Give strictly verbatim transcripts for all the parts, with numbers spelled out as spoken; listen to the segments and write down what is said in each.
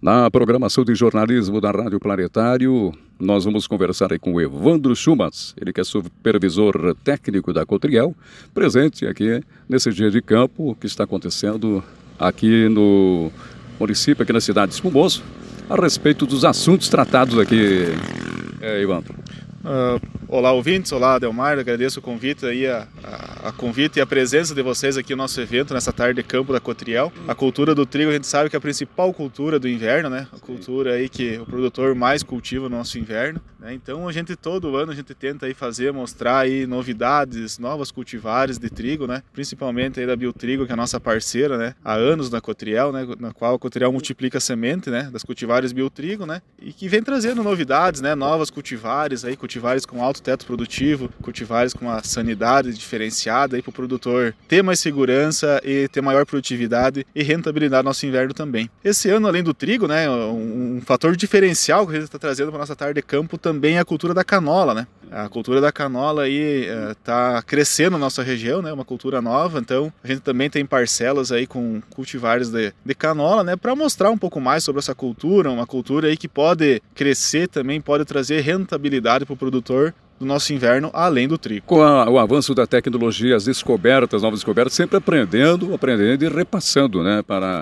Na programação de jornalismo da Rádio Planetário, nós vamos conversar aí com o Evandro Schumann, ele que é supervisor técnico da Cotriel, presente aqui nesse dia de campo que está acontecendo aqui no município, aqui na cidade de Espumoso, a respeito dos assuntos tratados aqui, é, Evandro. Uh, olá ouvintes, olá Adelmar, agradeço o convite aí, a, a, a convite e a presença de vocês aqui no nosso evento, nessa tarde de campo da Cotriel. A cultura do trigo, a gente sabe que é a principal cultura do inverno, né? A cultura aí que o produtor mais cultiva no nosso inverno, né? Então a gente todo ano a gente tenta aí fazer, mostrar aí novidades, novas cultivares de trigo, né? Principalmente aí da Biotrigo, que é a nossa parceira, né? Há anos na Cotriel, né? Na qual a Cotriel multiplica a semente, né? Das cultivares Biotrigo, né? E que vem trazendo novidades, né? Novas cultivares aí, cultivares com alto teto produtivo, cultivares com uma sanidade diferenciada aí para o produtor ter mais segurança e ter maior produtividade e rentabilidade no nosso inverno também. Esse ano, além do trigo, né, um, um fator diferencial que a gente está trazendo para nossa tarde de campo também é a cultura da canola, né? A cultura da canola aí está uh, crescendo na nossa região, né? Uma cultura nova, então a gente também tem parcelas aí com cultivares de, de canola, né? Para mostrar um pouco mais sobre essa cultura, uma cultura aí que pode crescer também, pode trazer rentabilidade para o produtor do nosso inverno, além do trigo. Com a, o avanço da tecnologia, as descobertas, novas descobertas, sempre aprendendo, aprendendo e repassando, né, para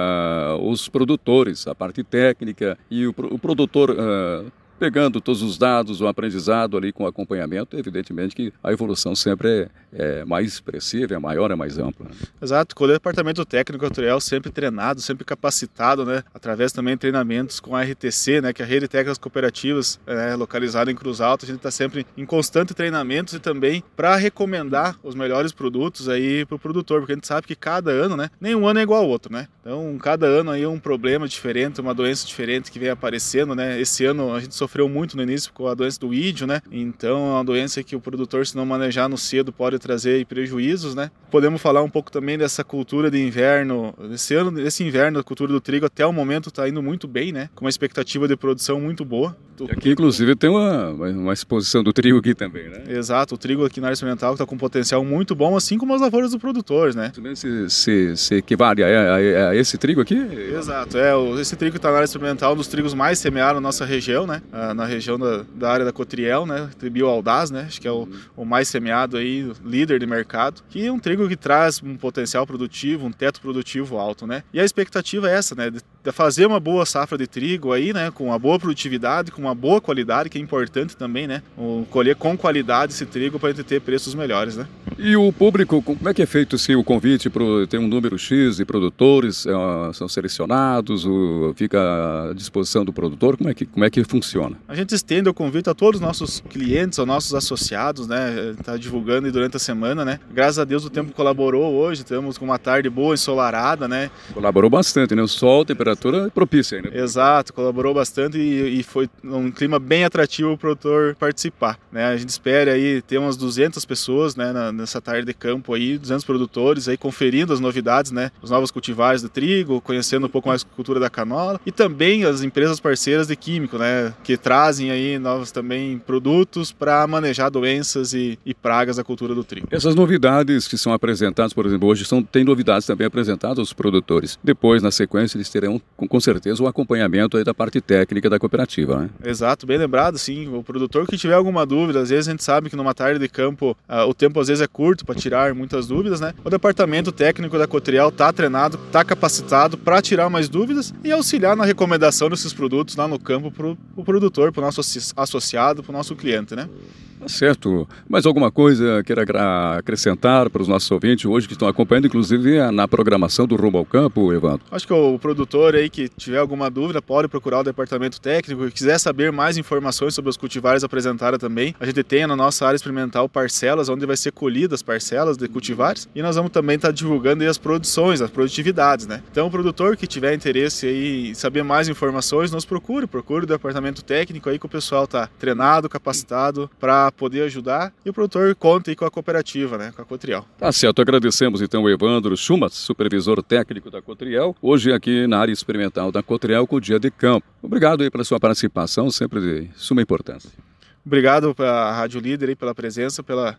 uh, os produtores, a parte técnica e o, o produtor uh, pegando todos os dados, o aprendizado ali com acompanhamento, evidentemente que a evolução sempre é, é mais expressiva, é maior, é mais ampla. Exato, com o departamento técnico atual sempre treinado, sempre capacitado, né, através também de treinamentos com a R T C, né, que é a Rede de Técnicas Cooperativas, é, localizada em Cruz Alta. A gente está sempre em constante treinamento e também para recomendar os melhores produtos aí para o produtor, porque a gente sabe que cada ano, né, nenhum ano é igual ao outro, né, então cada ano aí é um problema diferente, uma doença diferente que vem aparecendo, né. Esse ano a gente sofreu muito no início com a doença do ídio, né? Então é uma doença que o produtor, se não manejar no cedo, pode trazer prejuízos, né? Podemos falar um pouco também dessa cultura de inverno. Esse ano, esse inverno, a cultura do trigo até o momento está indo muito bem, né? Com uma expectativa de produção muito boa. Aqui, inclusive, tem uma, uma exposição do trigo aqui também, né? Exato, o trigo aqui na área experimental está com um potencial muito bom, assim como as lavouras dos produtores, né? Se, se, se equivale a, a, a esse trigo aqui? Exato, é, esse trigo está na área experimental, um dos trigos mais semeados na nossa região, né? Na região da, da área da Cotriel, né? Trigo Audaz, né? Acho que é o, o mais semeado aí, líder de mercado, que é um trigo que traz um potencial produtivo, um teto produtivo alto, né? E a expectativa é essa, né? De, de fazer uma boa safra de trigo aí, né? Com uma boa produtividade, com uma boa qualidade, que é importante também, né? O, colher com qualidade esse trigo para a gente ter preços melhores, né? E o público, como é que é feito se o convite para ter um número X de produtores, é, são selecionados, o, fica à disposição do produtor? Como é que, como é que funciona? A gente estende o convite a todos os nossos clientes, aos nossos associados, né? Está divulgando aí durante a semana, né? Graças a Deus o tempo colaborou hoje, estamos com uma tarde boa, ensolarada, né? Colaborou bastante, né? O sol, a temperatura propícia, né? Exato, colaborou bastante e, e foi um clima bem atrativo para o produtor participar, né? A gente espera aí ter umas duzentas pessoas, né? Na, nessa tarde de campo aí, duzentos produtores aí conferindo as novidades, né? Os novos cultivares de trigo, conhecendo um pouco mais a cultura da canola e também as empresas parceiras de químico, né? Que trazem aí novos também produtos para manejar doenças e, e pragas da cultura do trigo. Essas novidades que são apresentadas, por exemplo, hoje são, tem novidades também apresentadas aos produtores. Depois, na sequência, eles terão com, com certeza o acompanhamento aí da parte técnica da cooperativa, né? Exato, bem lembrado, sim. O produtor que tiver alguma dúvida, às vezes a gente sabe que numa tarde de campo uh, o tempo às vezes é curto para tirar muitas dúvidas, né? O departamento técnico da Cotriel está treinado, está capacitado para tirar mais dúvidas e auxiliar na recomendação desses produtos lá no campo para o produtor, para o nosso associado, para o nosso cliente, né? Tá certo. Mais alguma coisa queira acrescentar para os nossos ouvintes hoje que estão acompanhando, inclusive na programação do Rumo ao Campo, Evandro? Acho que o produtor aí que tiver alguma dúvida pode procurar o departamento técnico e quiser saber mais informações sobre os cultivares apresentados também. A gente tem na nossa área experimental parcelas onde vai ser colhidas parcelas de cultivares e nós vamos também estar divulgando aí as produções, as produtividades, né? Então o produtor que tiver interesse aí em saber mais informações, nos procure, procure o departamento técnico aí que o pessoal está treinado, capacitado para poder ajudar e o produtor conta aí com a cooperativa, né, com a Cotriel. Tá certo, agradecemos então o Evandro Schumann, supervisor técnico da Cotriel, hoje aqui na área experimental da Cotriel com o dia de campo. Obrigado aí pela sua participação, sempre de suma importância. Obrigado para a Rádio Líder aí pela presença, pela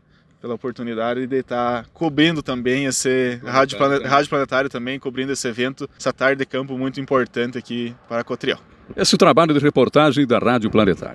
pela oportunidade de estar cobrindo também esse Rádio, Planet, Rádio Planetário também, cobrindo esse evento, essa tarde de campo muito importante aqui para Cotriel. Esse trabalho de reportagem da Rádio Planetário.